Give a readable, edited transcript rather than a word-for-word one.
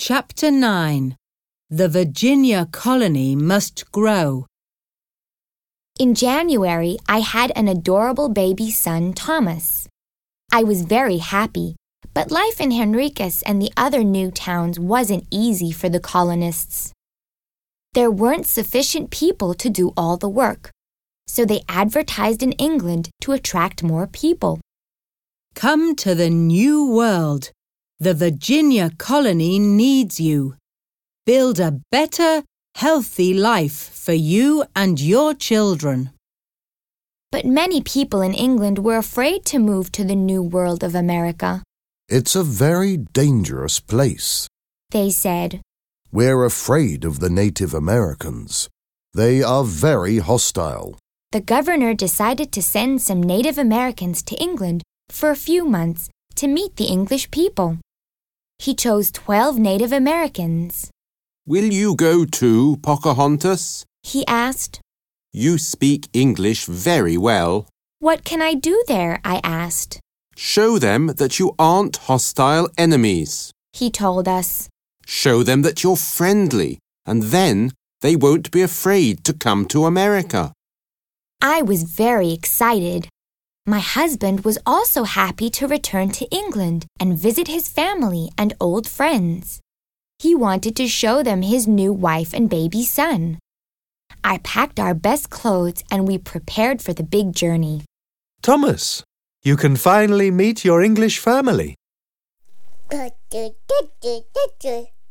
Chapter 9. The Virginia colony must grow. In January, I had an adorable baby son, Thomas. I was very happy, but life in Henricus and the other new towns wasn't easy for the colonists. There weren't sufficient people to do all the work, so they advertised in England to attract more people. Come to the new world. The Virginia colony needs you. Build a better, healthy life for you and your children. But many people in England were afraid to move to the new world of America. It's a very dangerous place, They said. We're afraid of the Native Americans. They are very hostile. The governor decided to send some Native Americans to England for a few months to meet the English people. He chose 12 Native Americans. Will you go too, Pocahontas? He asked. You speak English very well. What can I do there? I asked. Show them that you aren't hostile enemies. He told us. Show them that you're friendly, and then they won't be afraid to come to America. I was very excited. My husband was also happy to return to England and visit his family and old friends. He wanted to show them his new wife and baby son. I packed our best clothes and we prepared for the big journey. Thomas, you can finally meet your English family.